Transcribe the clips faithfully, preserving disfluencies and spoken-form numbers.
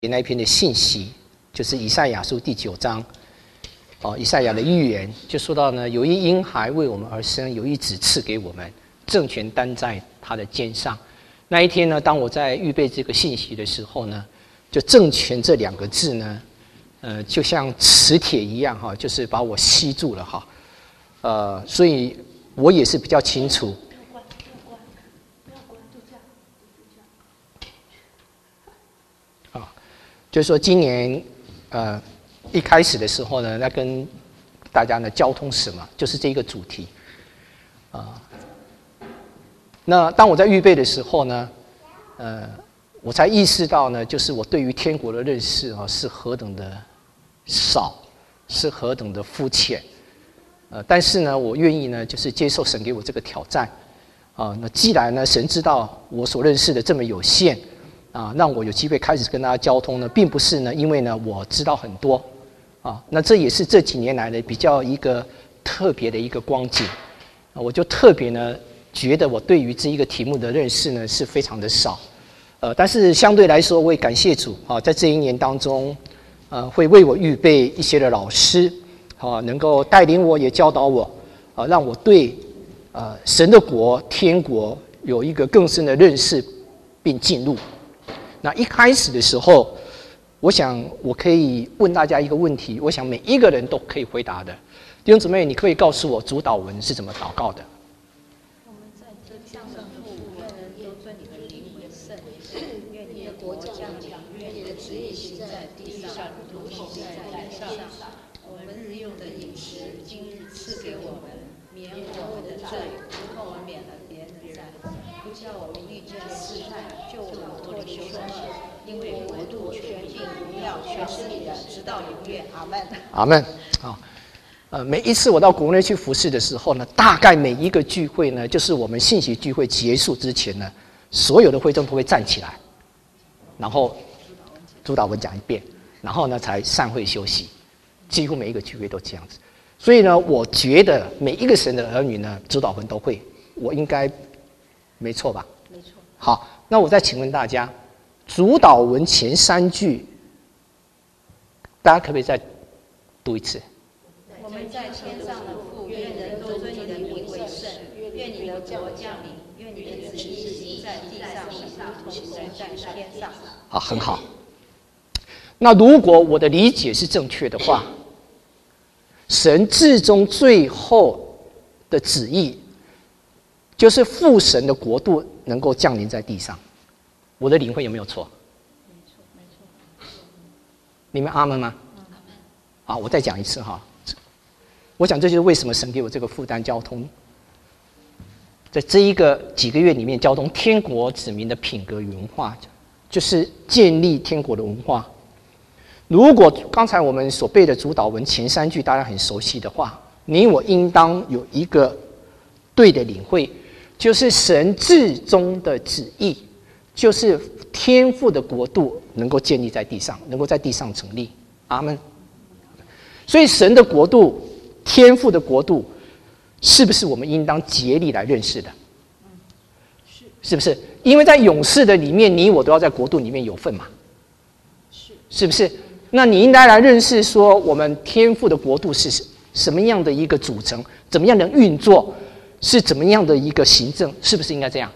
那一篇的信息，就是以赛亚书第九章，哦，以赛亚的预言就说到呢，有一婴孩为我们而生，有一子赐给我们，政权担在他的肩上。那一天呢，当我在预备这个信息的时候呢，就政权这两个字呢，呃，就像磁铁一样哈，就是把我吸住了哈，呃，所以我也是比较清楚。就是说，今年呃一开始的时候呢，那跟大家呢交通史嘛，就是这一个主题啊、呃。那当我在预备的时候呢，呃，我才意识到呢，就是我对于天国的认识啊是何等的少，是何等的肤浅。呃，但是呢，我愿意呢，就是接受神给我这个挑战啊、呃。那既然呢，神知道我所认识的这么有限。啊，让我有机会开始跟大家交通呢，并不是呢，因为呢我知道很多，啊，那这也是这几年来的比较一个特别的一个光景，啊，我就特别呢觉得我对于这一个题目的认识呢是非常的少，呃，但是相对来说，我也感谢主啊，在这一年当中，呃，会为我预备一些的老师，啊，能够带领我，也教导我，啊，让我对呃神的国、天国有一个更深的认识，并进入。那一开始的时候，我想我可以问大家一个问题，我想每一个人都可以回答的。弟兄姊妹，你可以告诉我主祷文是怎么祷告的？ 我们在天上的父，愿人都尊你的名为圣，愿你的国降临，愿你的旨意行在地上，如同行在天上。我们日用的饮食，今日赐给我们，免我们的罪，如同我们免了别人的债，不叫我们遇见试探，救我们脱离凶恶。因为国度、权柄、荣耀，全是你的，直到永远。阿门。 阿门。好，呃，每一次我到国内去服事的时候呢，大概每一个聚会呢，就是我们信息聚会结束之前呢，所有的会众都会站起来，然后主祷文讲一遍，然后呢才散会休息。几乎每一个聚会都这样子。所以呢，我觉得每一个神的儿女呢，主祷文都会，我应该没错吧？ 没错。 好，那我再请问大家。主祷文前三句，大家可不可以再读一次？ 我们在天上的父，愿人都尊你的名为圣，愿你的国降临，愿你的旨意行在地上，如同行在天上。 好，很好。那如果我的理解是正确的话，神至终最后的旨意，就是父神的国度能够降临在地上。我的领会有没有错？ 没错，没错。 你们阿门吗？阿门。好，我再讲一次哈。我想这就是为什么神给我这个负担交通，在这一个几个月里面，交通天国子民的品格与文化，就是建立天国的文化。如果刚才我们所背的主祷文前三句大家很熟悉的话，你我应当有一个对的领会，就是神至终的旨意。就是天父的国度能够建立在地上，能够在地上成立。阿们。所以神的国度、天父的国度，是不是我们应当竭力来认识的？ 是， 是不是？因为在勇士的里面，你我都要在国度里面有份嘛。 是， 是不是？那你应该来认识说，我们天父的国度是什么样的一个组成，怎么样的运作，是怎么样的一个行政，是不是应该这样？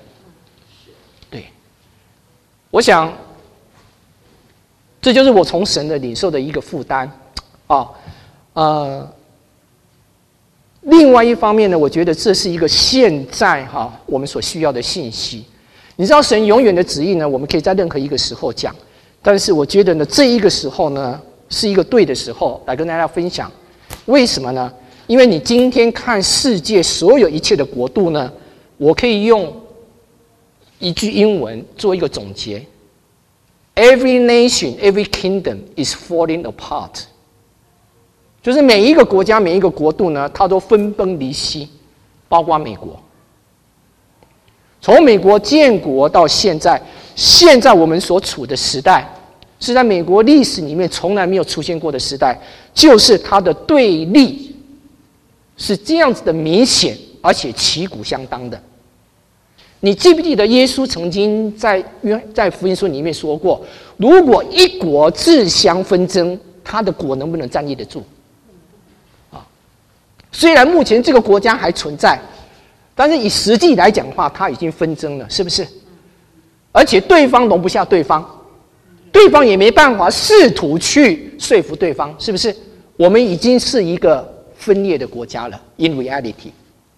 我想，这就是我从神的领受的一个负担，啊，呃，另外一方面呢，我觉得这是一个现在哈、啊、我们所需要的信息。你知道，神永远的旨意呢，我们可以在任何一个时候讲，但是我觉得呢，这一个时候呢，是一个对的时候来跟大家分享。为什么呢？因为你今天看世界所有一切的国度呢，我可以用一句英文做一个总结 ：Every nation, every kingdom is falling apart。就是每一个国家、每一个国度呢，它都分崩离析，包括美国。从美国建国到现在，现在我们所处的时代，是在美国历史里面从来没有出现过的时代，就是它的对立是这样子的明显，而且旗鼓相当的。 你记不记得耶稣曾经在约在福音书里面说过，如果一国自相纷争，他的国能不能站立得住？啊，虽然目前这个国家还存在，但是以实际来讲的话，它已经纷争了，是不是？而且对方容不下对方，对方也没办法试图去说服对方，是不是？我们已经是一个分裂的国家了 ，in reality。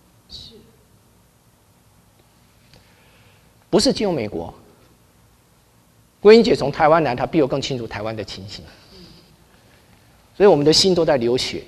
不是只有美国，郭英姐从台湾来，她比我更清楚台湾的情形，所以我们的心都在流血。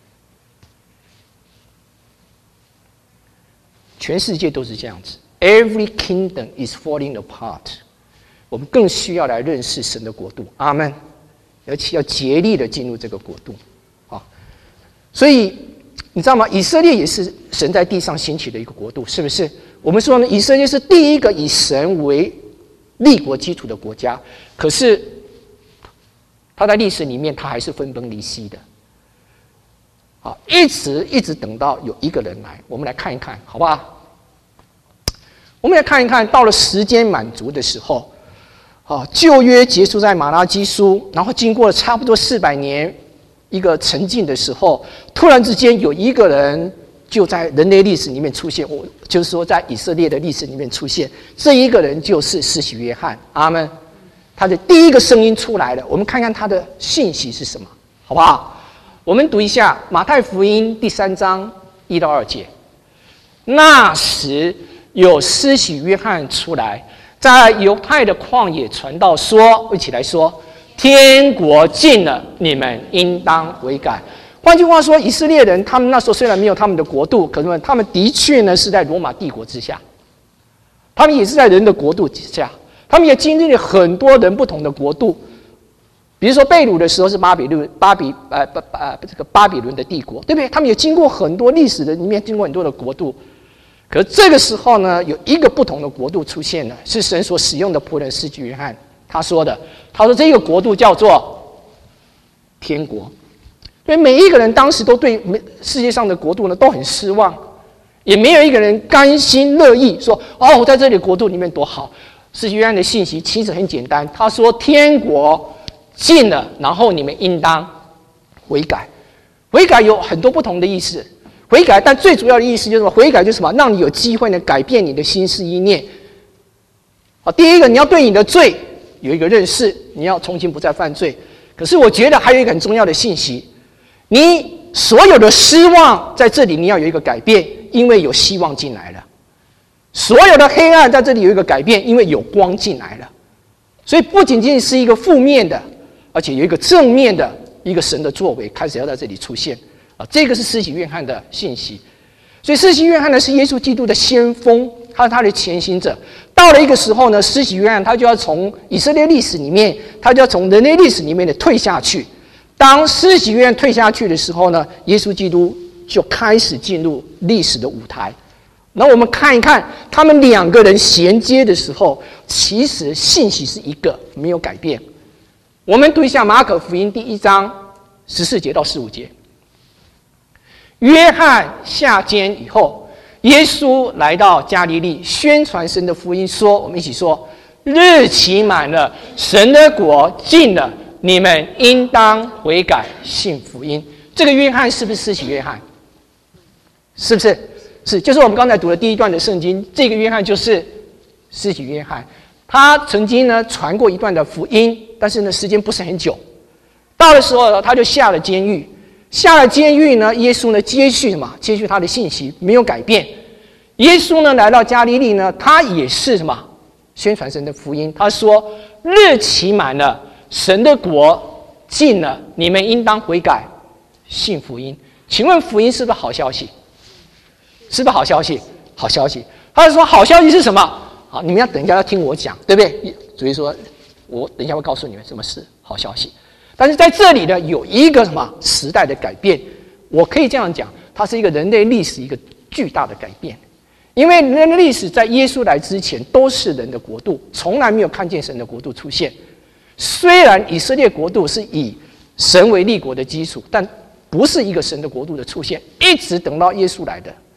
全世界都是这样子 ，Every kingdom is falling apart。我们更需要来认识神的国度，阿们，而且要竭力的进入这个国度，啊，所以你知道吗？以色列也是神在地上兴起的一个国度，是不是？我们说呢，以色列是第一个以神为立国基础的国家，可是它在历史里面，它还是分崩离析的。好，一直一直等到有一个人来，我们来看一看，好不好？我们来看一看，到了时间满足的时候，啊，旧约结束在马拉基书，然后经过了差不多四百年一个沉浸的时候，突然之间有一个人。就在人类历史里面出现，我就是说，在以色列的历史里面出现，这一个人就是施洗约翰，阿们。他的第一个声音出来了，我们看看他的信息是什么，好不好？我们读一下马太福音第三章一到二节。那时有施洗约翰出来，在犹太的旷野传道说，一起来说：天国近了，你们应当悔改。换句话说，以色列人他们那时候虽然没有他们的国度，可是他们的确呢是在罗马帝国之下，他们也是在人的国度之下，他们也经历了很多人不同的国度。比如说被掳的时候是巴比伦，巴比呃巴呃这个巴比伦的帝国，对不对？他们也经过很多历史的里面，经过很多的国度。可是这个时候呢，有一个不同的国度出现了，是神所使用的仆人施洗约翰他说的，他说这个国度叫做天国。所以每一个人当时都对世界上的国度呢都很失望，也没有一个人甘心乐意说：“哦，我在这里国度里面多好。”施洗约翰的信息其实很简单，他说：“天国近了，然后你们应当悔改。”悔改有很多不同的意思，悔改，但最主要的意思就是什么？悔改就是什么？让你有机会呢改变你的心思意念。好，第一个，你要对你的罪有一个认识，你要从今不再犯罪。可是我觉得还有一个很重要的信息。你所有的失望在这里，你要有一个改变，因为有希望进来了；所有的黑暗在这里有一个改变，因为有光进来了。所以不仅仅是一个负面的，而且有一个正面的一个神的作为开始要在这里出现啊！这个是施洗约翰的信息。所以施洗约翰呢是耶稣基督的先锋，他是他的前行者。到了一个时候呢，施洗约翰他就要从以色列历史里面，他就要从人类历史里面的退下去。当施洗约翰退下去的时候呢，耶稣基督就开始进入历史的舞台。那我们看一看他们两个人衔接的时候，其实信息是一个，没有改变。我们读一下马可福音第一章十四节到十五节。约翰下监以后，耶稣来到加利利，宣传神的福音，说：“我们一起说，日期满了，神的国近了。你们应当悔改，信福音。”这个约翰是不是施洗约翰？是不是？是，就是我们刚才读的第一段的圣经。这个约翰就是施洗约翰，他曾经呢传过一段的福音，但是呢时间不是很久。到的时候呢，他就下了监狱。下了监狱呢，耶稣呢接续什么？接续他的信息，没有改变。耶稣呢来到加利利呢，他也是什么？宣传神的福音。他说：“日期满了。神的国近了，你们应当悔改，信福音。”请问福音是不是好消息？是不是好消息？好消息。他就说好消息是什么？好，你们要等一下要听我讲，对不对？所以说，我等一下会告诉你们什么是好消息。但是在这里呢，有一个什么时代的改变？我可以这样讲，它是一个人类历史一个巨大的改变。因为人类历史在耶稣来之前都是人的国度，从来没有看见神的国度出现。虽然以色列国度是以神为立国的基础，但不是一个神的国度的出现，一直等到耶稣来的。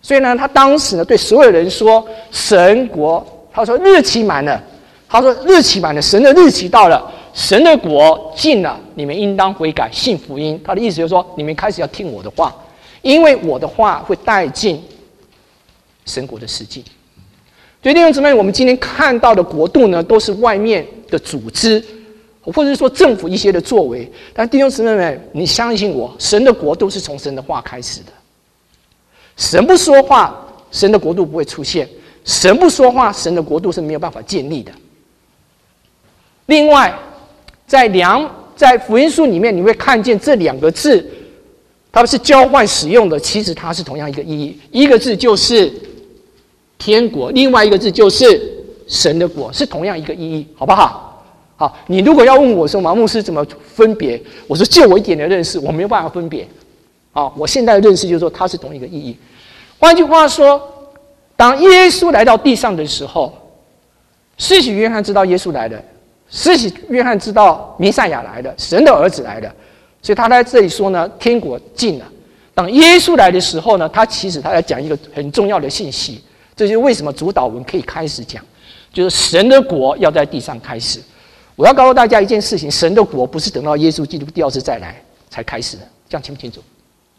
所以呢，他当时呢对所有人说：“神国，他说日期满了，他说日期满了，神的日期到了，神的国近了，你们应当悔改，信福音。”他的意思就是说，你们开始要听我的话，因为我的话会带进神国的实际。所以弟兄姊妹，我们今天看到的国度呢，都是外面的组织，或者是说政府一些的作为。但弟兄姊妹们，你相信我，神的国度是从神的话开始的。神不说话，神的国度不会出现；神不说话，神的国度是没有办法建立的。另外，在两在福音书里面，你会看见这两个字，它们是交换使用的，其实它是同样一个意义。一个字就是天国，另外一个字就是神的国，是同样一个意义，好不好？好，你如果要问我说马牧师怎么分别，我说就我一点的认识，我没有办法分别。啊，我现在的认识就是说，它是同一个意义。换句话说，当耶稣来到地上的时候，施洗约翰知道耶稣来了，施洗约翰知道弥赛亚来了，神的儿子来了，所以他在这里说呢，天国近了。当耶稣来的时候呢，他其实他在讲一个很重要的信息，这就是为什么主导文可以开始讲，就是神的国要在地上开始。我要告诉大家一件事情，神的国不是等到耶稣基督第二次再来才开始的，这样清不清楚？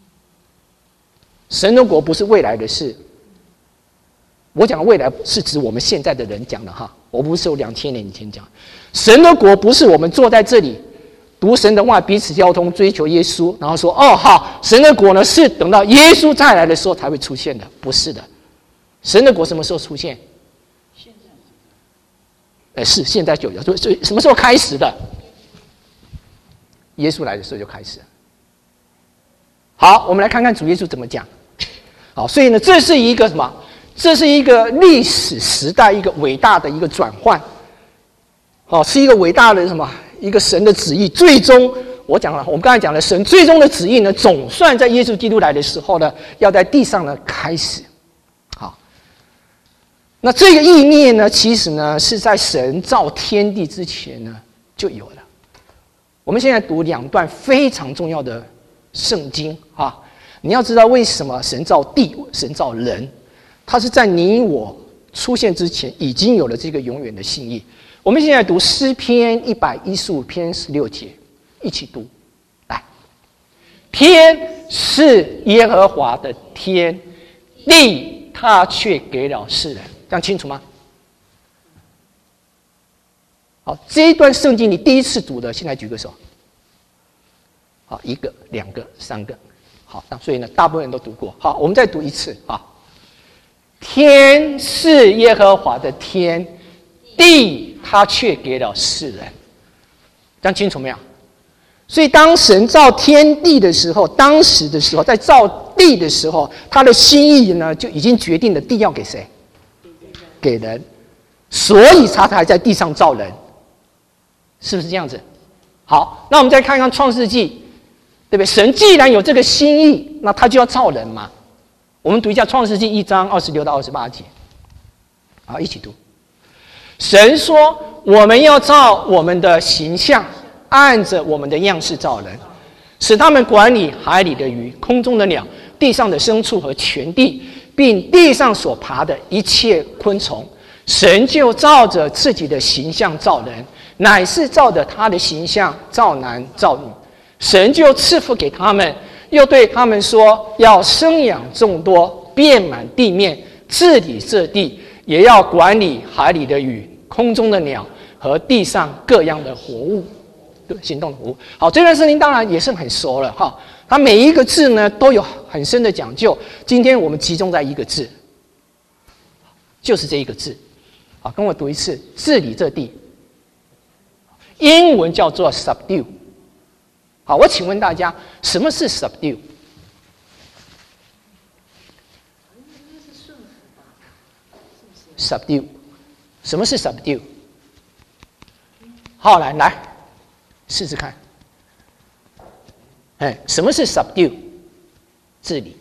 神的国不是未来的事，我讲的未来是指我们现在的人讲的哈，我不是有两千年以前讲。神的国不是我们坐在这里读神的话，彼此交通，追求耶稣，然后说哦好，神的国呢是等到耶稣再来的时候才会出现的，不是的。神的国什么时候出现？现在。哎，是现在就有，所以什么时候开始的？耶稣来的时候就开始了。好，我们来看看主耶稣怎么讲。好，所以呢，这是一个什么？这是一个历史时代一个伟大的一个转换。好，是一个伟大的什么？一个神的旨意。最终，我讲了，我们刚才讲了，神最终的旨意呢，总算在耶稣基督来的时候呢，要在地上呢开始。好，那这个意念呢，其实呢是在神造天地之前呢就有了。我们现在读两段非常重要的圣经啊。你要知道为什么神造地，神造人，他是在你我出现之前已经有了这个永远的信义。我们现在读诗篇一百一十五篇十六节，一起读。来，天是耶和华的天，地他却给了世人。这样清楚吗？好，这一段圣经你第一次读的，现在举个手。好，一个、两个、三个。好，那所以呢，大部分人都读过。好，我们再读一次啊。天是耶和华的天，地他却给了世人。这样清楚没有？所以当神造天地的时候，当时的时候，在造地的时候，他的心意呢就已经决定了地要给谁？给人。所以他才在地上造人，是不是这样子？好，那我们再看看创世纪。对不对？神既然有这个心意，那他就要造人嘛。我们读一下创世纪一章二十六到二十八节，好，一起读。神说：“我们要照我们的形象，按着我们的样式造人，使他们管理海里的鱼、空中的鸟、地上的牲畜和全地，并地上所爬的一切昆虫。神就照着自己的形象造人，乃是照着他的形象造男造女。神就赐福给他们，又对他们说：要生养众多，遍满地面，治理这地，也要管理海里的鱼、空中的鸟和地上各样的活物。”对，行动的活物。好，这段圣经当然也是很熟了哈。它每一个字呢都有很深的讲究。今天我们集中在一个字，就是这一个字。好，跟我读一次：治理这地。英文叫做 subdue。好，我请问大家，什么是 subdue？ subdue， 什么是 subdue？ 好，来来试试看。哎，什么是 subdue？ 治理。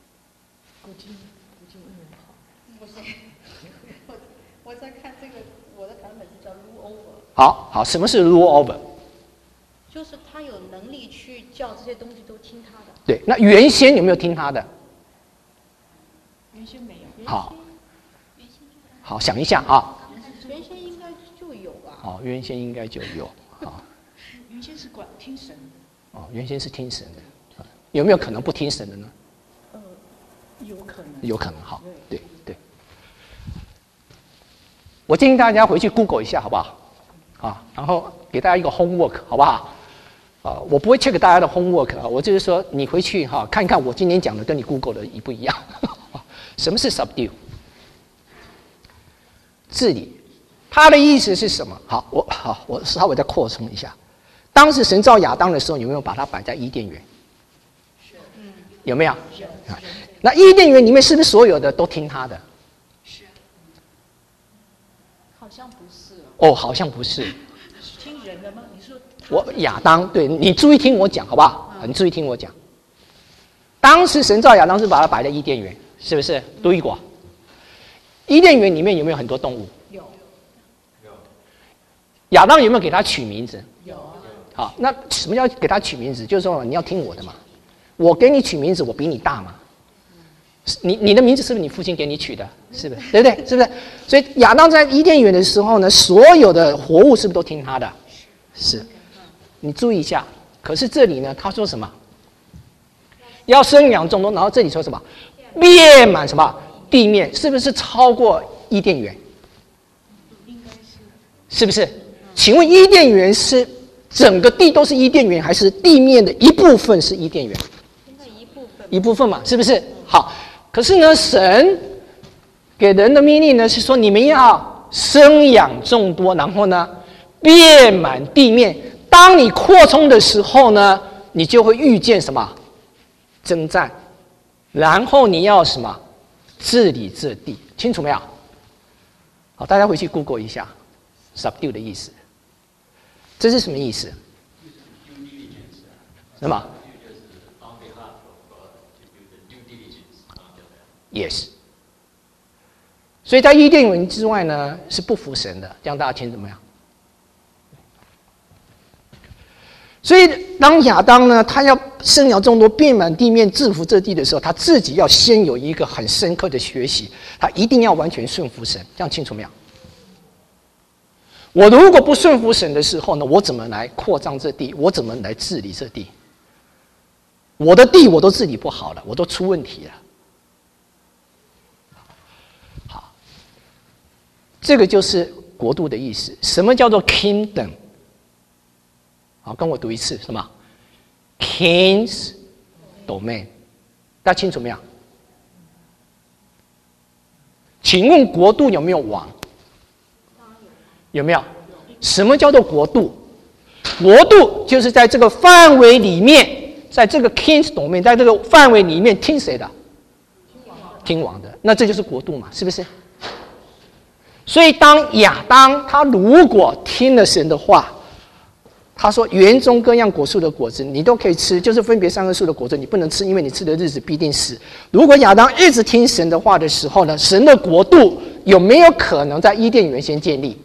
我在看这个，我的版本是叫 rule over。 好好，什么是 rule over？ 就是他有能力去叫这些东西都听他的。 对，那原先有没有听他的？ 原先没有。 好，好，想一下啊。 原先应该就有吧。 哦，原先应该就有。好。 原先是管听神。 哦，原先是听神的，有没有可能不听神的呢？ 呃，有可能。有可能，好，对对。我建议大家回去 Google 一下，好不好？啊，然后给大家一个 homework， 好不好？啊，我不会 check 大家的 homework 啊，我就是说你回去哈、啊、看看我今天讲的跟你 Google 的一不一样。什么是 subdue？ 治理，它的意思是什么？好，我好，我稍微再扩充一下。当时神造亚当的时候，有没有把它摆在伊甸园？是，嗯，有没有？是。啊，那伊甸园里面是不是所有的都听他的？ 是。好像不是哦。哦，好像不是。 听人的吗？你说。 我亚当，对你注意听我讲，好不好？嗯、你注意听我讲。当时神造亚当是把它摆在伊甸园，是不是？读一过。伊甸园里面有没有很多动物？ 有。 有。亚当有没有给它取名字？ 有啊。 好，那什么叫给它取名字？就是说你要听我的嘛。我给你取名字，我比你大嘛。你你的名字是不是你父亲给你取的？是不是？对不对？是不是？所以亚当在伊甸园的时候呢，所有的活物是不是都听他的？是。你注意一下。可是这里呢，他说什么？要生养众多，然后这里说什么？遍满什么地面？是不是超过伊甸园？ 应该是。 是不是？请问伊甸园是整个地都是伊甸园，还是地面的一部分是伊甸园？ 应该一部分。 一部分嘛，是不是？好，可是呢，神给人的命令呢是说，你们要生养众多，然后呢，遍满地面。当你扩充的时候呢，你就会遇见什么？征战，然后你要什么？治理这地，清楚没有？好，大家回去 Google 一下 ，subdue 的意思，这是什么意思？什么 ？Yes。所以在伊甸园之外呢，是不服神的，这样大家听怎么样？所以，当亚当呢，他要生养众多，遍满地面，制服这地的时候，他自己要先有一个很深刻的学习，他一定要完全顺服神，这样清楚没有？我如果不顺服神的时候呢，我怎么来扩张这地？我怎么来治理这地？我的地我都治理不好了，我都出问题了。好，这个就是国度的意思。什么叫做 kingdom？好，跟我读一次，什么 ？King's domain， 大家清楚没有？请问国度有没有王？有没有？什么叫做国度？国度就是在这个范围里面，在这个 King's domain， 在这个范围里面听谁的？听王的。那这就是国度嘛，是不是？所以当亚当他如果听了神的话，他说：“园中各样果树的果子，你都可以吃，就是分别善恶树的果子，你不能吃，因为你吃的日子必定死。”如果亚当一直听神的话的时候呢，神的国度有没有可能在伊甸园先建立？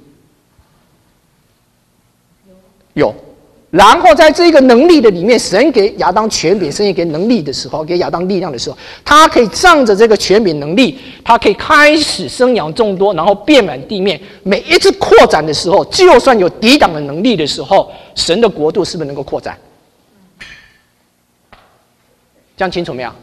有。然后在这个能力的里面，神给亚当权柄，神也给能力的时候，给亚当力量的时候，他可以仗着这个权柄能力，他可以开始生养众多，然后遍满地面。每一次扩展的时候，就算有抵挡的能力的时候，神的国度是不是能够扩展？这样清楚没有？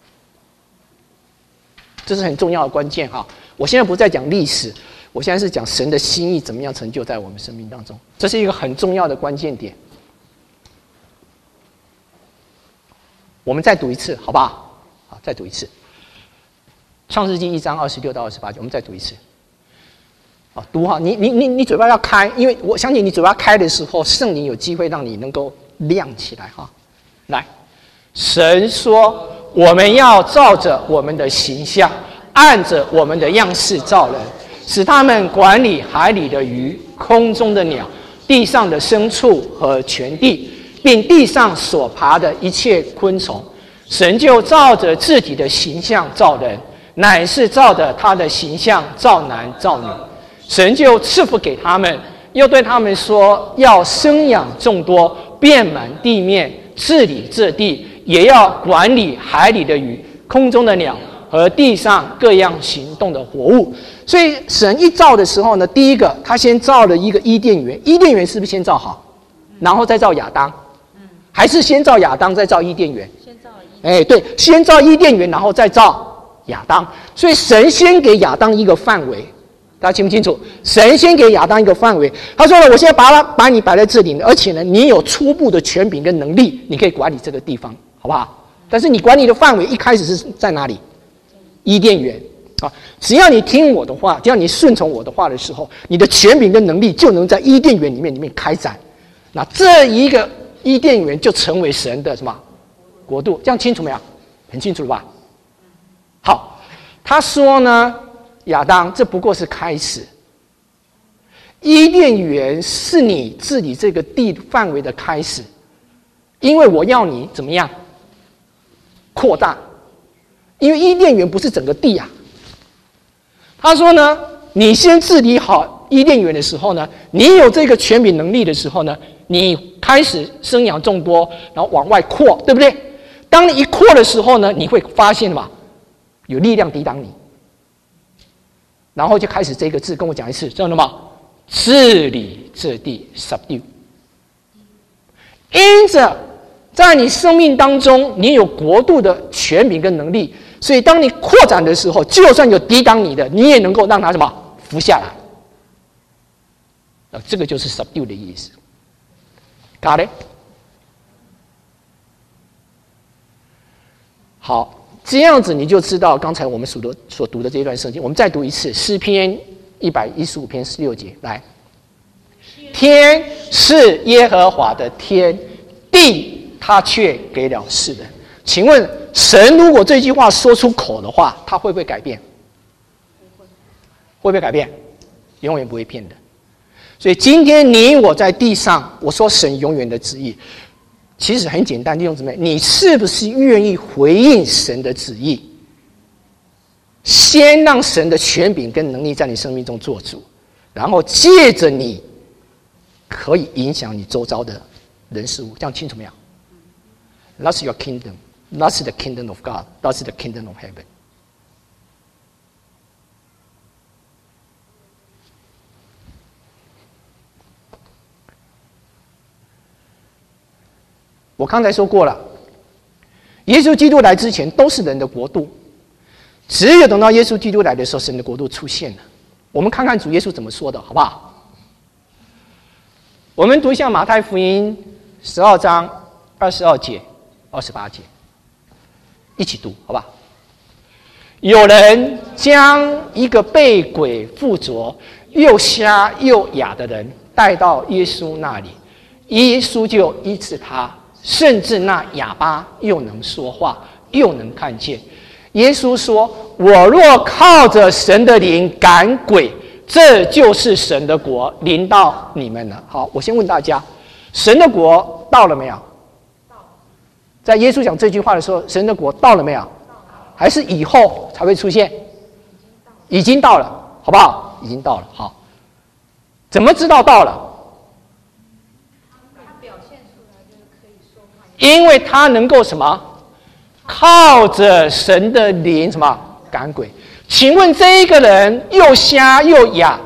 这是很重要的关键哈！我现在不再讲历史，我现在是讲神的心意怎么样成就在我们生命当中，这是一个很重要的关键点。我们再读一次，好不好？好，再读一次。创世纪一章二十六到二十八节，我们再读一次。好，读哈，你你你你嘴巴要开，因为我相信你嘴巴开的时候，圣灵有机会让你能够亮起来哈。来，神说：“我们要照着我们的形象，按着我们的样式造人，使他们管理海里的鱼、空中的鸟、地上的牲畜和全地。”并地上所爬的一切昆虫，神就照着自己的形象造人，乃是照着他的形象造男造女。神就赐福给他们，又对他们说：要生养众多，遍满地面，治理这地，也要管理海里的鱼、空中的鸟、 和地上各样行动的活物。所以神一造的时候呢，第一个他先造了一个伊甸园，伊甸园是不是先造好，然后再造亚当？还是先造亚当再造伊甸园？ 先造伊甸园。 哎，对，先造伊甸园，然后再造亚当。所以神先给亚当一个范围，大家清不清楚？神先给亚当一个范围，他说了，我现在把他把你摆在这里，而且呢，你有初步的权柄跟能力，你可以管理这个地方，好不好？但是你管理的范围一开始是在哪里？伊甸园啊！只要你听我的话，只要你顺从我的话的时候，你的权柄跟能力就能在伊甸园里面里面开展。那这一个伊甸园就成为神的什么国度？这样清楚没有？很清楚了吧？好，他说呢，亚当，这不过是开始。伊甸园是你治理这个地范围的开始，因为我要你怎么样扩大？因为伊甸园不是整个地啊。他说呢，你先治理好伊甸园的时候呢，你有这个权柄能力的时候呢，你开始生养众多，然后往外扩，对不对？当你一扩的时候呢，你会发现嘛，有力量抵挡你，然后就开始这个字，跟我讲一次，知道了吗？治理这地 ，subdue。因着在你生命当中，你有国度的权柄跟能力，所以当你扩展的时候，就算有抵挡你的，你也能够让它什么服下来。这个就是 subdue 的意思。Got it？ 好，这样子你就知道刚才我们所读所读的这一段圣经。我们再读一次诗篇一百一十五篇十六节，来，天是耶和华的天，地他却给了世人。请问神如果这句话说出口的话，他会不会改变？会不会改变？永远不会变的。所以今天你我在地上，我说神永远的旨意，其实很简单，弟兄姊妹，你是不是愿意回应神的旨意？先让神的权柄跟能力在你生命中做主，然后借着你可以影响你周遭的人事物，这样清楚没有？ That's your kingdom. That's the kingdom of God. That's the kingdom of heaven. 我刚才说过了，耶稣基督来之前都是人的国度，只有等到耶稣基督来的时候，神的国度出现了。我们看看主耶稣怎么说的，好不好？我们读一下马太福音十二章二十二节、二十八节，一起读，好不好？有人将一个被鬼附着、又瞎又哑的人带到耶稣那里，耶稣就医治他。甚至那哑巴又能说话，又能看见。耶稣说：“我若靠着神的灵赶鬼，这就是神的国临到你们了。”好，我先问大家，神的国到了没有？到了。在耶稣讲这句话的时候，神的国到了没有？还是以后才会出现？已经到了，好不好？已经到了。好，怎么知道到了？因为他能够什么？靠着神的灵什么赶鬼？请问这一个人又瞎又哑，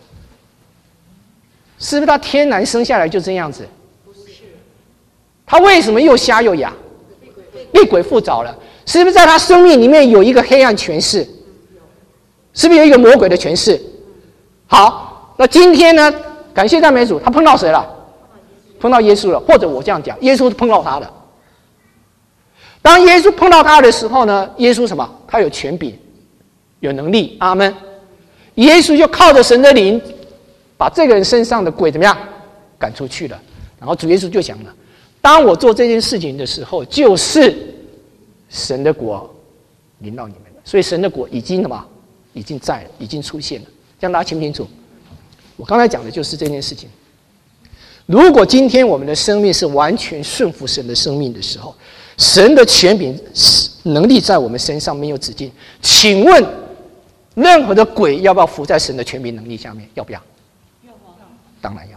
是不是他天然生下来就这样子？不是。他为什么又瞎又哑？被鬼附着了。是不是在他生命里面有一个黑暗权势？是不是有一个魔鬼的权势？好，那今天呢？感谢赞美主，他碰到谁了？碰到耶稣了，或者我这样讲，耶稣碰到他了。当耶稣碰到他的时候呢，耶稣什么？他有权柄，有能力。阿们。耶稣就靠着神的灵，把这个人身上的鬼怎么样赶出去了。然后主耶稣就讲了：当我做这件事情的时候，就是神的国临到你们了。所以神的国已经什么？已经在了，已经出现了。这样大家清不清楚？我刚才讲的就是这件事情。如果今天我们的生命是完全顺服神的生命的时候，神的权柄能力在我们身上没有止境。请问，任何的鬼要不要服在神的权柄能力下面？要不要？要。当然要。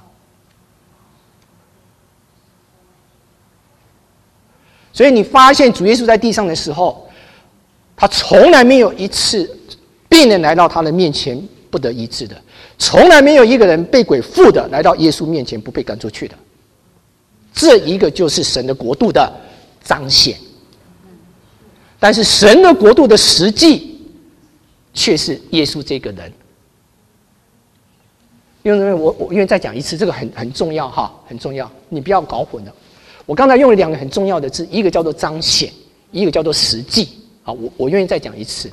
所以你发现主耶稣在地上的时候， 他从来没有一次病人来到他的面前不得医治的，从来没有一个人被鬼附的来到耶稣面前不被赶出去的。这一个就是神的国度的彰显。但是神的国度的实际却是耶稣这个人。因为我我愿意再讲一次，这个很很重要哈，很重要，你不要搞混了。我刚才用了两个很重要的字，一个叫做彰显，一个叫做实际。好，我我愿意再讲一次。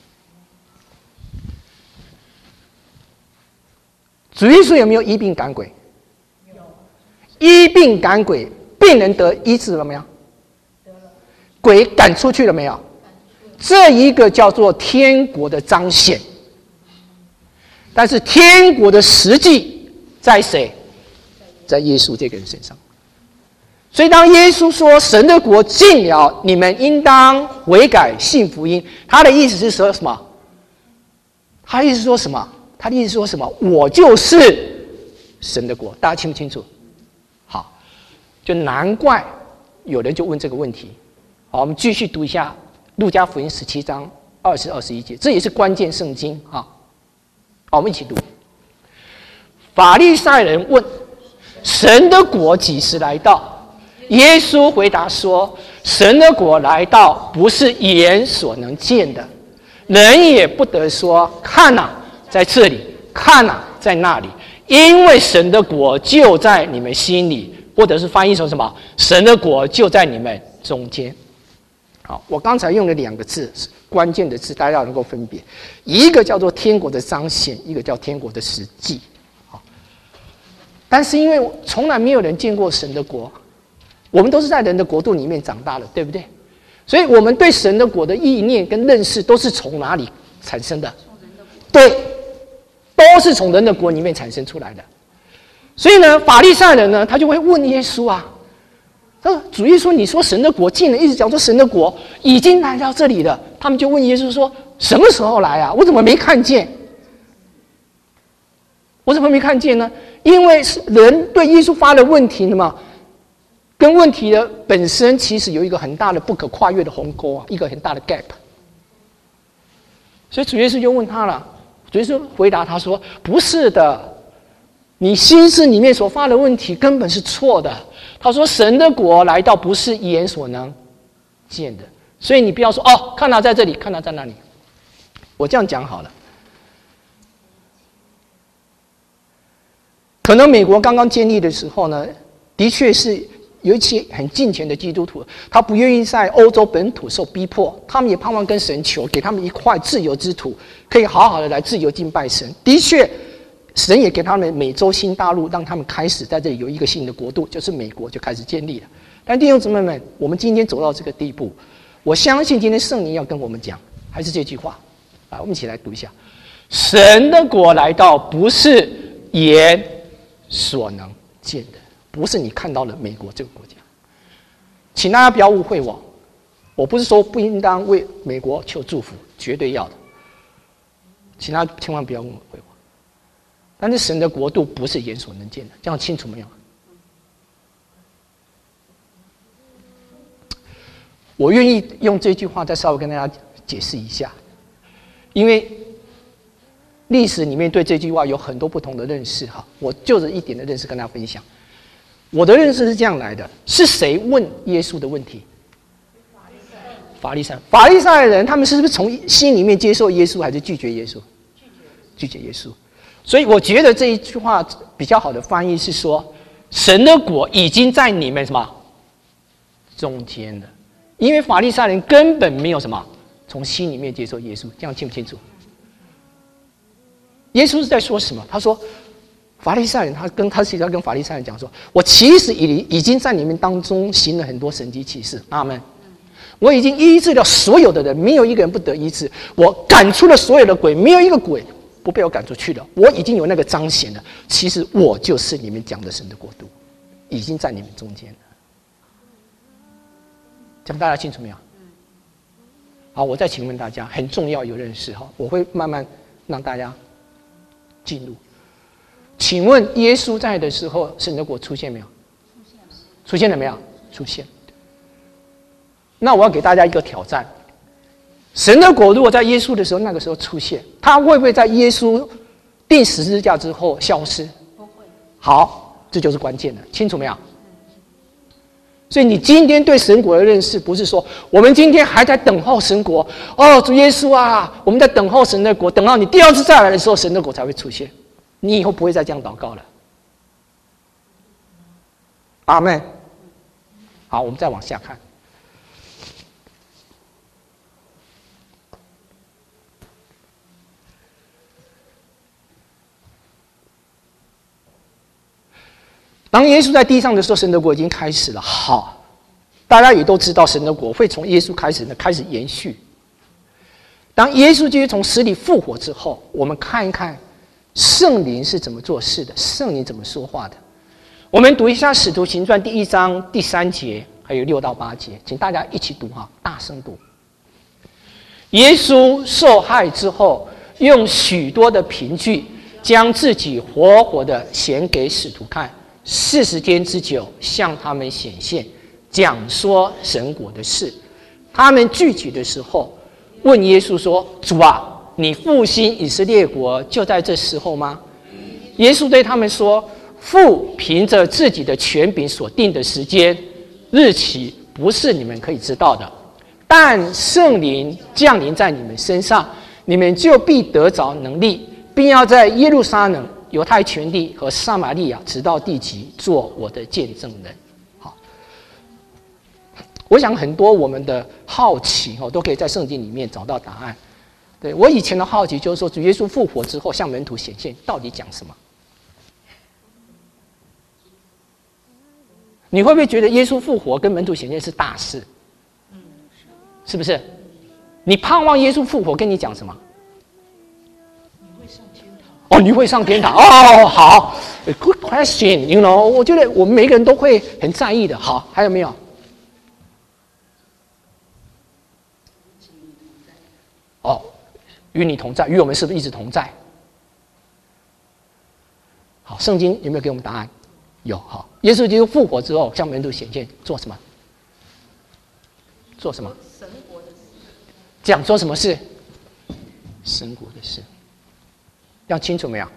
主耶稣有没有医病赶鬼？有。医病赶鬼，病人得医治了没有？得了。鬼赶出去了没有？这一个叫做天国的彰显。但是天国的实际在谁？在耶稣这个人身上。所以当耶稣说神的国近了，你们应当悔改信福音，他的意思是说什么？他的意思是说什么？他的意思是说什么？我就是神的国，大家清不清楚？好，就难怪有人就问这个问题。好，我们继续读一下路加福音十七章二十、二十一节，这也是关键圣经啊。好，我们一起读。法利赛人问：神的国几时来到？耶稣回答说：神的国来到，不是眼所能见的，人也不得说看哪，在这里，看哪，在那里，因为神的国就在你们心里，或者是翻译成什么？神的国就在你们中间。好，我刚才用了两个字，关键的字，大家要能够分别，一个叫做天国的彰显，一个叫天国的实际。好，但是因为从来没有人见过神的国，我们都是在人的国度里面长大的，对不对？所以我们对神的国的意念跟认识都是从哪里产生的？对，都是从人的国里面产生出来的。所以呢，法利赛人呢，他就会问耶稣啊，他说：“主耶稣，你说神的国近了，一直讲说神的国已经来到这里了。”他们就问耶稣说：“什么时候来啊？我怎么没看见？我怎么没看见呢？因为人对耶稣发了问题了嘛。”跟问题的本身其实有一个很大的不可跨越的鸿沟啊，一个很大的 gap。所以主耶稣就问他了，主耶稣回答他说：“不是的，你心思里面所发的问题根本是错的。”他说：“神的国来到，不是眼所能见的，所以你不要说哦，看他在这里，看他在那里。”我这样讲好了。可能美国刚刚建立的时候呢，的确是有一些很敬虔的基督徒，他不愿意在欧洲本土受逼迫，他们也盼望跟神求，给他们一块自由之土，可以好好的来自由敬拜神。的确，神也给他们美洲新大陆，让他们开始在这里有一个新的国度，就是美国就开始建立了。但弟兄姊妹们，我们今天走到这个地步，我相信今天圣灵要跟我们讲，还是这句话啊，我们一起来读一下：神的国来到，不是眼所能见的。不是你看到了美国这个国家，请大家不要误会我，我不是说不应当为美国求祝福，绝对要的，请大家千万不要误会我。但是神的国度不是眼所能见的，这样清楚没有？我愿意用这句话再稍微跟大家解释一下，因为历史里面对这句话有很多不同的认识哈，我就着一点的认识跟大家分享。我的认识是这样来的：是谁问耶稣的问题？法利赛人。法利赛人他们是不是从心里面接受耶稣，还是拒绝耶稣？拒绝耶稣。所以我觉得这一句话比较好的翻译是说，神的国已经在你们什么中间了，因为法利赛人根本没有什么从心里面接受耶稣，这样清不清楚？耶稣是在说什么？他说。法利赛人，他跟他其实要跟法利赛人讲说：“我其实已已经在你们当中行了很多神迹奇事，阿们。我已经医治了所有的人，没有一个人不得医治。我赶出了所有的鬼，没有一个鬼不被我赶出去的。我已经有那个彰显了。其实我就是你们讲的神的国度，已经在你们中间了。这样大家清楚没有？好，我再请问大家，很重要有认识哈，我会慢慢让大家进入。请问耶稣在的时候，神的国出现没有？出现了没有？出现。那我要给大家一个挑战， 神的国如果在耶稣的时候那个时候出现，他会不会在耶稣钉十字架之后消失？ 不会。 好，这就是关键了，清楚没有？所以你今天对神国的认识，不是说我们今天还在等候神国哦，主耶稣啊，我们在等候神的国，等到你第二次再来的时候，神的国才会出现。你以后不会再这样祷告了。阿们。好，我们再往下看。当耶稣在地上的时候，神的国已经开始了。好，大家也都知道，神的国会从耶稣开始呢，开始延续。当耶稣基督从死里复活之后，我们看一看圣灵是怎么做事的，圣灵怎么说话的。我们读一下《使徒行传》第一章第三节，还有六到八节，请大家一起读哈，大声读。耶稣受害之后，用许多的凭据，将自己活活的显给使徒看。四十天之久，向他们显现，讲说神国的事。他们聚集的时候，问耶稣说：“主啊，你复兴以色列国就在这时候吗？”耶稣对他们说：“父凭着自己的权柄所定的时间、日期，不是你们可以知道的。但圣灵降临在你们身上，你们就必得着能力，并要在耶路撒冷、犹太全地和撒玛利亚直到地极，做我的见证人。”好，我想很多我们的好奇哦，都可以在圣经里面找到答案。对，我以前的好奇就是说，主耶稣复活之后向门徒显现，到底讲什么？你会不会觉得耶稣复活跟门徒显现是大事？是不是？你盼望耶稣复活跟你讲什么？哦，你会上天堂哦，好 ，good question，you know， 我觉得我们每个人都会很在意的。好，还有没有？哦，与你同在，与我们是不是一直同在？好，圣经有没有给我们答案？有。好，耶稣基督复活之后向门徒显现，做什么？做什么？神国的事。讲说什么事？神国的事。要清楚没有？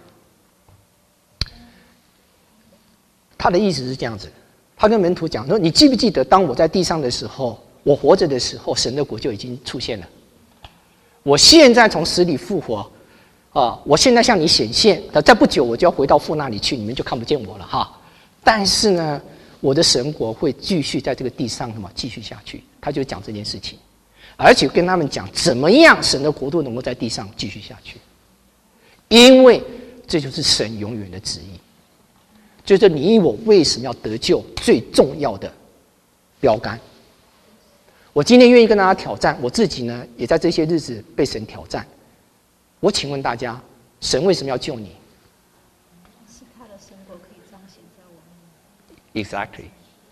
他的意思是这样子，他跟门徒讲说：“你记不记得，当我在地上的时候，我活着的时候，神的国就已经出现了。我现在从死里复活，啊，我现在向你显现，再不久我就要回到父那里去，你们就看不见我了哈。但是呢，我的神国会继续在这个地上什么继续下去。”他就讲这件事情，而且跟他们讲怎么样神的国度能够在地上继续下去。因为这就是神永远的旨意，就是你我为什么要得救最重要的标杆。我今天愿意跟大家挑战，我自己呢也在这些日子被神挑战。我请问大家，神为什么要救你？ 是他的神国可以彰显在我们。 Exactly。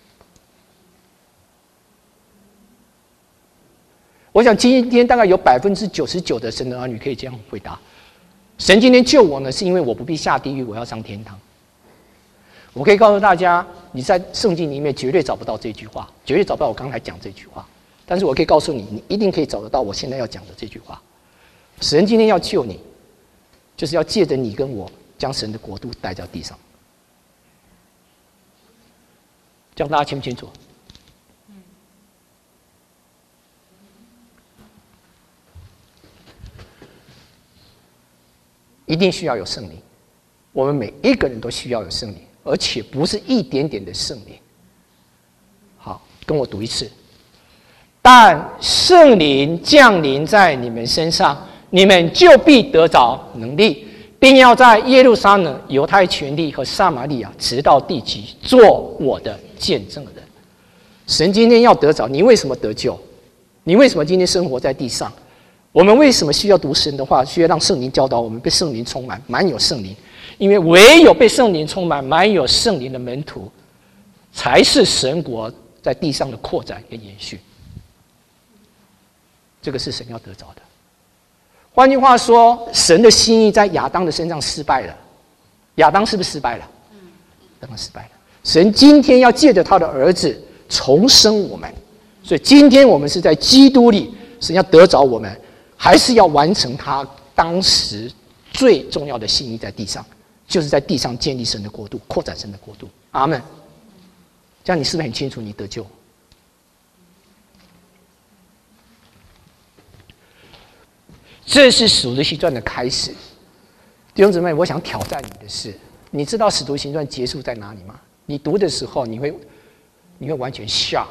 我想今天大概有百分之九十九的神的儿女可以这样回答。神今天救我呢，是因为我不必下地狱，我要上天堂。我可以告诉大家，你在圣经里面绝对找不到这句话，绝对找不到我刚才讲这句话。但是我可以告诉你，你一定可以找得到我现在要讲的这句话。神今天要救你，就是要借着你跟我，将神的国度带到地上。这样大家清不清楚？一定需要有圣灵，我们每一个人都需要有圣灵，而且不是一点点的圣灵。好，跟我读一次。但圣灵降临在你们身上，你们就必得着能力，并要在耶路撒冷、犹太全地和撒玛利亚直到地极，做我的见证人。神今天要得着，你为什么得救？你为什么今天生活在地上？我们为什么需要读神的话？需要让圣灵教导我们，被圣灵充满，满有圣灵。因为唯有被圣灵充满、满有圣灵的门徒，才是神国在地上的扩展跟延续。这个是神要得着的。换句话说，神的心意在亚当的身上失败了。亚当是不是失败了？亚当失败了。神今天要借着他的儿子重生我们，所以今天我们是在基督里神要得着我们，还是要完成他当时最重要的心意在地上，就是在地上建立神的国度，扩展神的国度。阿们。这样你是不是很清楚你得救？这是使徒行传的开始。弟兄姊妹，我想挑战你的是，你知道使徒行传结束在哪里吗？你读的时候，你会你会完全 shock。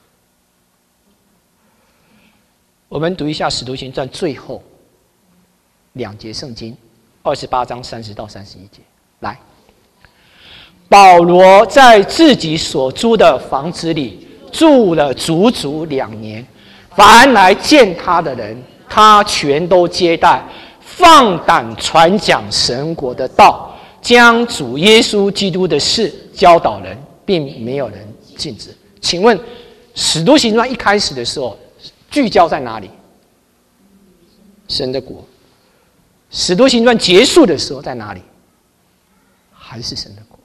我们读一下使徒行传最后两节圣经，二十八章三十到三十一节。来，保罗在自己所租的房子里住了足足两年，凡来见他的人，他全都接待，放胆传讲神国的道，将主耶稣基督的事教导人，并没有人禁止。请问使徒行传一开始的时候聚焦在哪里？神的国。使徒行传结束的时候在哪里？还是神的国。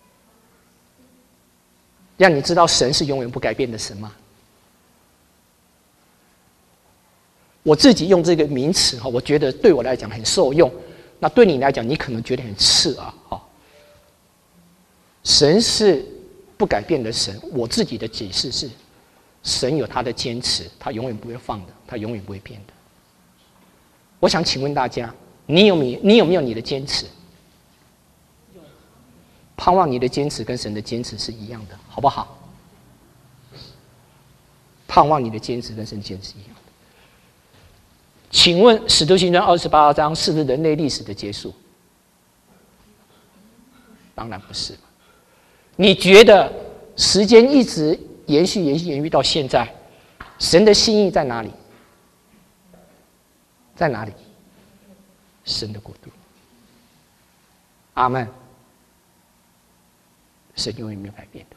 让你知道神是永远不改变的神吗？我自己用这个名词，我觉得对我来讲很受用，那对你来讲你可能觉得很刺耳。神是不改变的神，我自己的解释是，神有他的坚持，他永远不会放的，他永远不会变的。我想请问大家，你有没有你有没有你的坚持？盼望你的坚持跟神的坚持是一样的，好不好？盼望你的坚持跟神的坚持一样的。请问《使徒行传》二十八章是不是人类历史的结束？当然不是。你觉得时间一直延续、延续、延续到现在，神的心意在哪里？在哪里？神的国度。阿们。神永远没有改变的。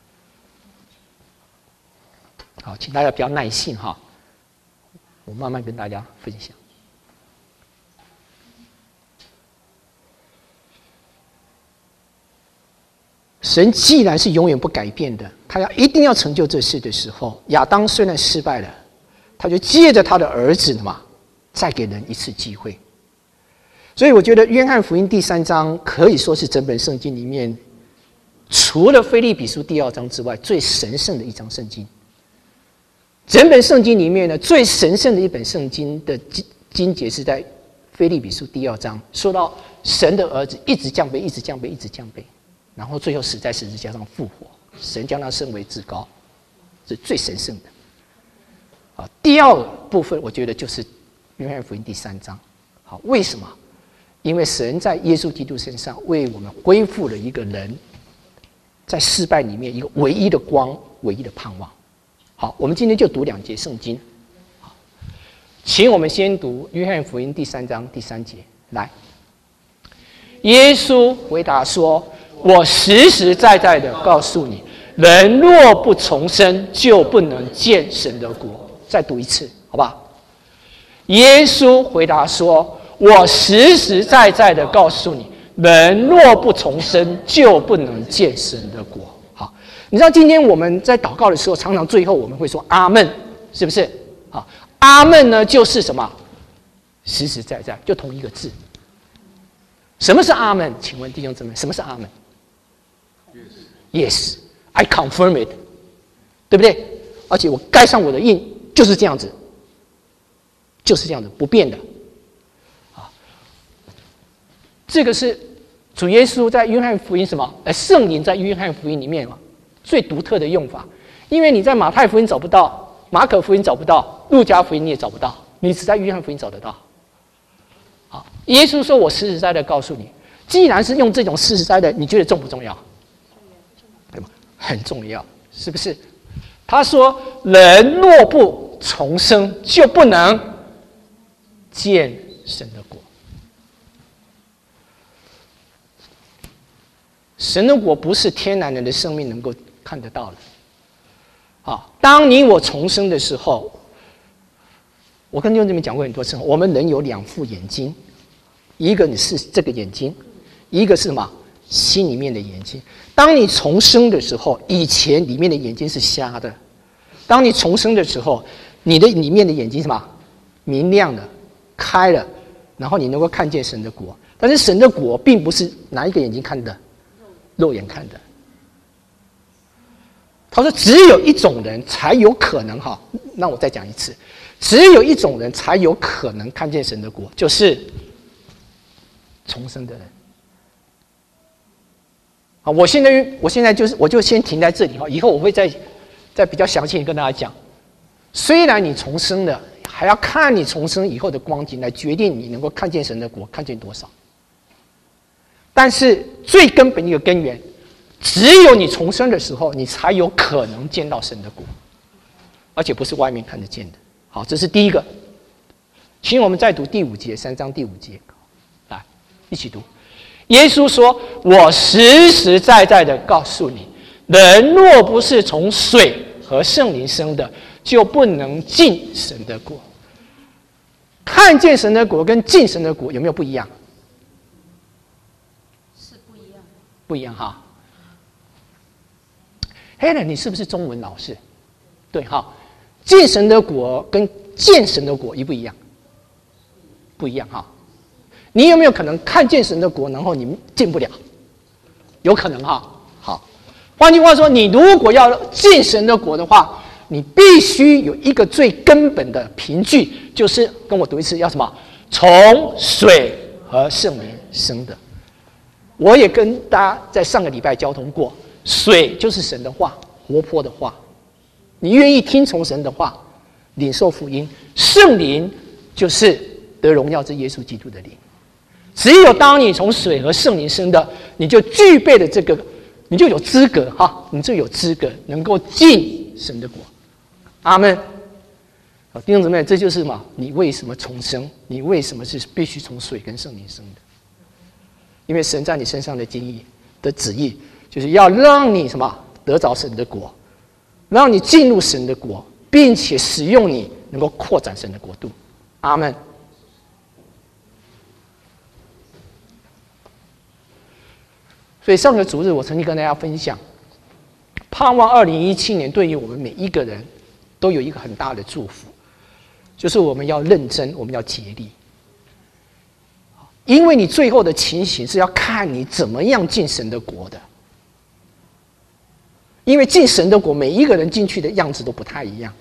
好，请大家比较耐心哈，我慢慢跟大家分享。神既然是永远不改变的，他要一定要成就这事的时候，亚当虽然失败了，他就借着他的儿子嘛，再给人一次机会。所以我觉得约翰福音第三章可以说是整本圣经里面，除了腓立比书第二章之外，最神圣的一章圣经。整本圣经里面呢，最神圣的一本圣经的经节是在腓立比书第二章，说到神的儿子一直降卑，一直降卑，一直降卑，然后最后死在十字架上复活，神将他升为至高，是最神圣的。好，第二部分我觉得就是约翰福音第三章。好，为什么？因为神在耶稣基督身上为我们恢复了一个人在失败里面一个唯一的光，唯一的盼望。好，我们今天就读两节圣经。好，请我们先读约翰福音第三章第三节。来，耶稣回答说：“我实实在在的告诉你，人若不重生，就不能见神的国。”再读一次，好不好？耶稣回答说：“我实实在在的告诉你，人若不重生，就不能见神的国。”好，你知道今天我们在祷告的时候，常常最后我们会说阿们，是不是？好，阿们呢就是什么？实实在在，就同一个字。什么是阿们？请问弟兄姊妹，什么是阿们 ？Yes, I confirm it， 对不对？而且我盖上我的印，就是这样子，就是这样子，不变的。这个是主耶稣在约翰福音什么？呃，圣灵在约翰福音里面嘛最独特的用法，因为你在马太福音找不到，马可福音找不到，路加福音你也找不到，你只在约翰福音找得到。好，耶稣说：“我实实在在告诉你。”既然是用这种实实在在，你觉得重不重要？对吗？很重要，是不是？他说：“人若不重生，就不能见神的国。”神的国不是天然人的生命能够看得到的。好，当你我重生的时候，我跟弟兄姊妹讲过很多次，我们人有两副眼睛，一个你是这个眼睛，一个是什么？心里面的眼睛。当你重生的时候，以前里面的眼睛是瞎的；当你重生的时候， 你的里面的眼睛什么明亮了，开了，然后你能够看见神的国。但是神的国并不是哪一个眼睛看的，肉眼看的。他说只有一种人才有可能哈，那我再讲一次，只有一种人才有可能看见神的国，就是重生的人。啊，我现在我现在就是我就先停在这里哈，以后我会再再比较详细的跟大家讲。虽然你重生了，还要看你重生以后的光景来决定你能够看见神的国看见多少。但是最根本一个根源，只有你重生的时候，你才有可能见到神的国，而且不是外面看得见的。好，这是第一个。请我们再读第五节，三章第五节，来一起读。耶稣说：“我实实在在的告诉你，人若不是从水和圣灵生的，就不能进神的国。”看见神的国跟进神的国有没有不一样？ 是不一样。 不一样哈。Helen， 你是不是中文老师？对哈。进神的国跟见神的国一不一样？不一样哈。你有没有可能看见神的国，然后你进不了？有可能哈。好，换句话说，你如果要进神的国的话，你必须有一个最根本的凭据，就是跟我读一次，要什么？从水和圣灵生的。我也跟大家在上个礼拜交通过，水就是神的话，活泼的话。你愿意听从神的话，领受福音。圣灵就是得荣耀之耶稣基督的灵。只有当你从水和圣灵生的，你就具备了这个，你就有资格哈，你就有资格能够进神的国。阿们。好，弟兄姊妹，这就是嘛，你为什么重生？你为什么是必须从水跟圣灵生的？因为神在你身上的经意的旨意，就是要让你什么得着神的国，让你进入神的国，并且使用你能够扩展神的国度。阿们。所以上个主日我曾经跟大家分享，盼望二零一七年对于我们每一个人都有一个很大的祝福，就是我们要认真，我们要竭力，因为你最后的情形是要看你怎么样进神的国的。因为进神的国，每一个人进去的样子都不太一样。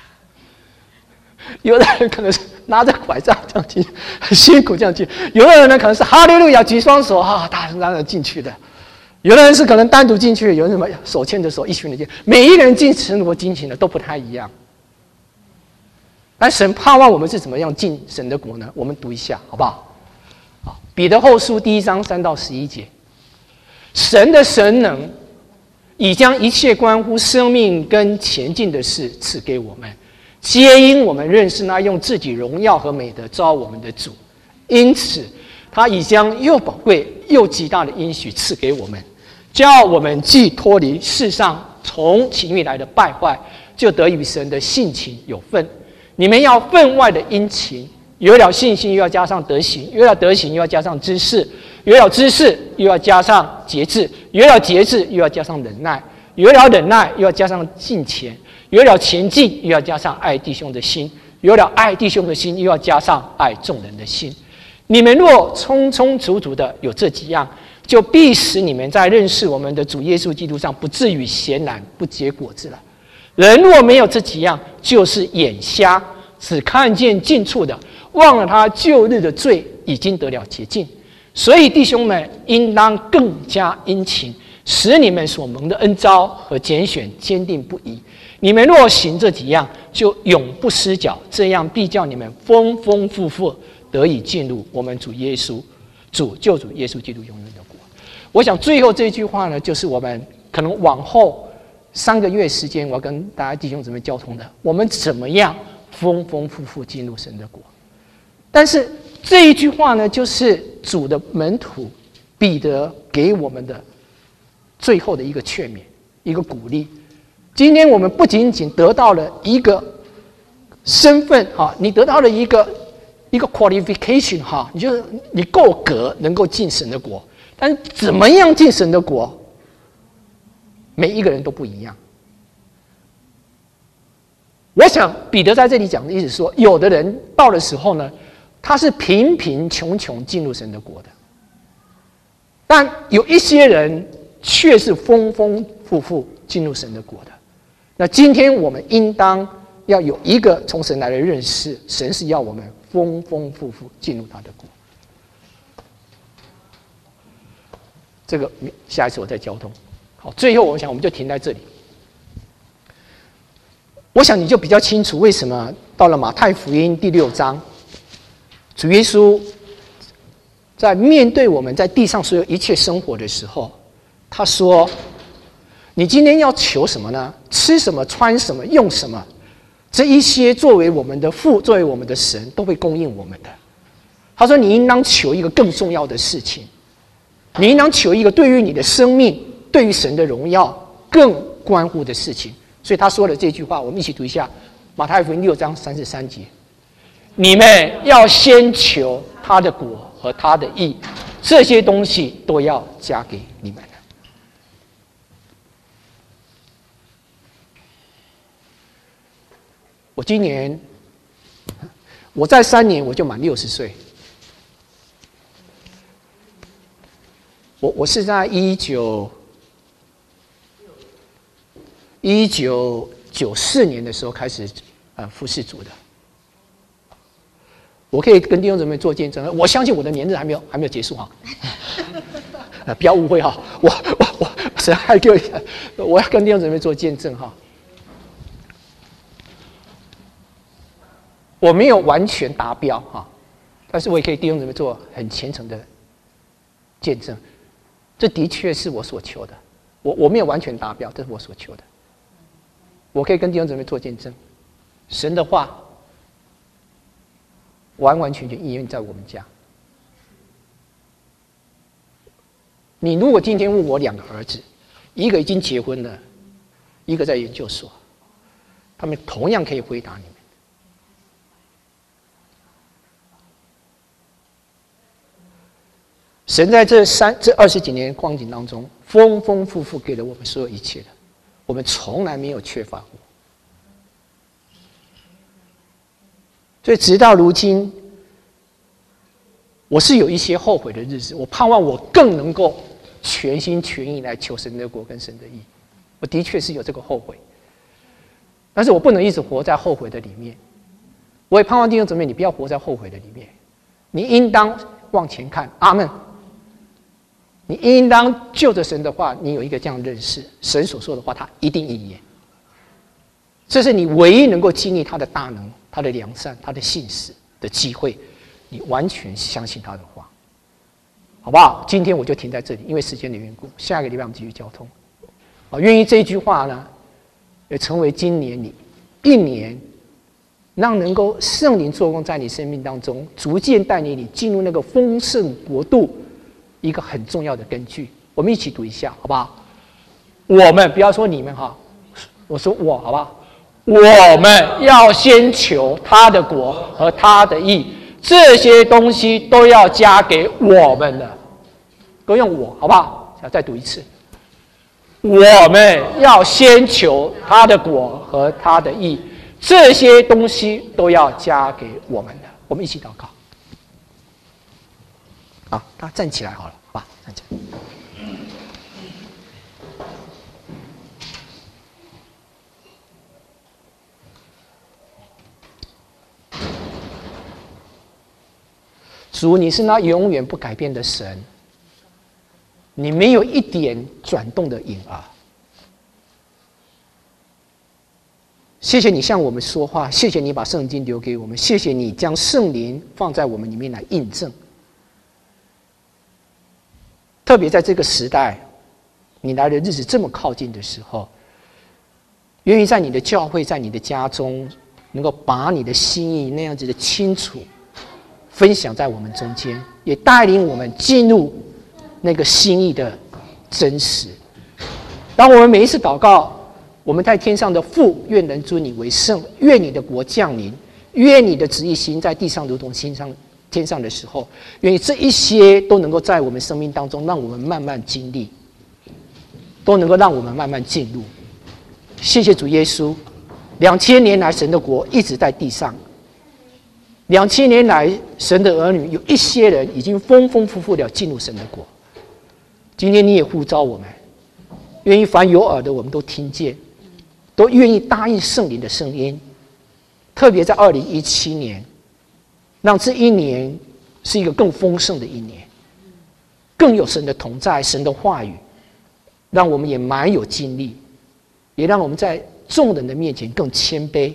有的人可能是拿着拐杖这样进去，很辛苦这样进；有的人呢可能是哈利路亚举双手啊，大声大声进去的；有的人是可能单独进去，有人什么手牵着手一群人进。每一个人进神的国进行的都不太一样。但神盼望我们是怎么样进神的国呢？我们读一下好不好？好，彼得后书第一章三到十一节，神的神能已将一切关乎生命跟前进的事赐给我们，皆因我们认识那用自己荣耀和美德召我们的主，因此他已将又宝贵又极大的应许赐给我们，叫我们既脱离世上从情欲来的败坏，就得与神的性情有份。你们要分外的殷勤，有了信心又要加上德行，有了德行又要加上知识，有了知识又要加上节制，有了节制又要加上忍耐，有了忍耐又要加上敬虔，有了前进又要加上爱弟兄的心，有了爱弟兄的心又要加上爱众人的心。你们若充充足足的有这几样，就必使你们在认识我们的主耶稣基督上不至于闲懒不结果子了。人若没有这几样，就是眼瞎，只看见近处的，忘了他旧日的罪已经得了洁净。所以弟兄们应当更加殷勤，使你们所蒙的恩召和拣选坚定不移。你们若行这几样，就永不失脚，这样必叫你们丰丰富富得以进入我们主耶稣主救主耶稣基督永远的国。我想最后这句话呢，就是我们可能往后三个月时间，我要跟大家弟兄姊妹交通的，我们怎么样丰丰富富进入神的国。但是这一句话呢，就是主的门徒彼得给我们的最后的一个劝勉，一个鼓励。今天我们不仅仅得到了一个身份哈，你得到了一个一个 qualification 哈，你就你够格能够进神的国，但是怎么样进神的国，每一个人都不一样。 我想彼得在这里讲的意思说，有的人到的时候呢，他是贫贫穷穷进入神的国的，但有一些人却是丰丰富富进入神的国的。那今天我们应当要有一个从神来的认识，神是要我们丰丰富富进入他的国。这个下一次我再交通。好，最后我想我们就停在这里。我想你就比较清楚为什么到了马太福音第六章，主耶稣在面对我们在地上所有一切生活的时候，他说：“你今天要求什么呢？吃什么、穿什么、用什么？这一些作为我们的父，作为我们的神，都会供应我们的。”他说：“你应当求一个更重要的事情，你应当求一个对于你的生命、对于神的荣耀更关乎的事情。”所以他说了这句话，我们一起读一下马太福音六章三十三节：“你们要先求他的国和他的义，这些东西都要加给你们。”我今年，我在三年我就满六十岁。我我是在一九一九九四年的时候开始呃服侍主的。我可以跟弟兄姊妹做见证，我相信我的年日还没有还没有结束哈，呃不要误会哈，我我我神还给我，我要跟弟兄姊妹做见证哈。我没有完全达标哈，但是我也可以弟兄姊妹做很虔诚的见证，这的确是我所求的。我我没有完全达标，这是我所求的。我可以跟弟兄姊妹做见证，神的话完完全全应验在我们家。你如果今天问我两个儿子，一个已经结婚了，一个在研究所，他们同样可以回答你们。神在这三这二十几年光景当中，丰丰富富给了我们所有一切的，我们从来没有缺乏过。所以直到如今，我是有一些后悔的日子，我盼望我更能够全心全意来求神的国跟神的义。我的确是有这个后悔，但是我不能一直活在后悔的里面。我也盼望弟兄姊妹，你不要活在后悔的里面，你应当往前看。阿们。你应当就着神的话，你有一个这样认识，神所说的话，他一定应验。这是你唯一能够经历他的大能、他的良善、他的信实的机会。你完全相信他的话，好不好？今天我就停在这里，因为时间的缘故。下个礼拜我们继续交通。啊，愿意这一句话呢，也成为今年你一年，让能够圣灵做工在你生命当中，逐渐带领你进入那个丰盛国度。一个很重要的根据，我们一起读一下，好不好？我们不要说你们哈，我说我，好不好？我们要先求他的国和他的义，这些东西都要加给我们的。都用我，好不好？再读一次，我们要先求他的国和他的义，这些东西都要加给我们的。我们一起祷告。好，大家站起来好了，好吧？站起来。主，你是那永远不改变的神，你没有一点转动的影儿。谢谢你向我们说话，谢谢你把圣经留给我们，谢谢你将圣灵放在我们里面来印证。特别在这个时代，你来的日子这么靠近的时候，愿意在你的教会，在你的家中，能够把你的心意那样子的清楚分享在我们中间，也带领我们进入那个心意的真实。当我们每一次祷告，我们在天上的父，愿人尊你为圣，愿你的国降临，愿你的旨意行在地上，如同心上天上的时候，愿意这一些都能够在我们生命当中，让我们慢慢经历，都能够让我们慢慢进入。谢谢主耶稣， 两千年来，神的国一直在地上。两千年来，神的儿女有一些人已经丰丰富富的进入神的国。今天你也呼召我们，愿意凡有耳的，我们都听见，都愿意答应圣灵的声音。特别在二零一七年，让这一年是一个更丰盛的一年，更有神的同在、神的话语，让我们也蛮有精力，也让我们在众人的面前更谦卑，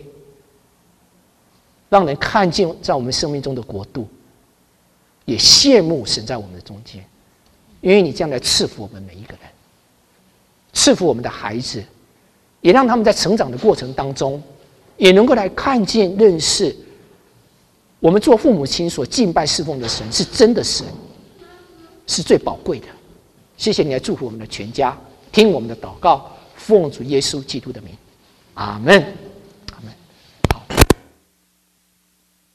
让人看见在我们生命中的国度，也羡慕神在我们的中间。因为你这样来赐福我们每一个人，赐福我们的孩子，也让他们在成长的过程当中，也能够来看见、认识我们做父母亲所敬拜侍奉的神是真的神，是最宝贵的。谢谢你来祝福我们的全家，听我们的祷告，奉主耶稣基督的名，阿们。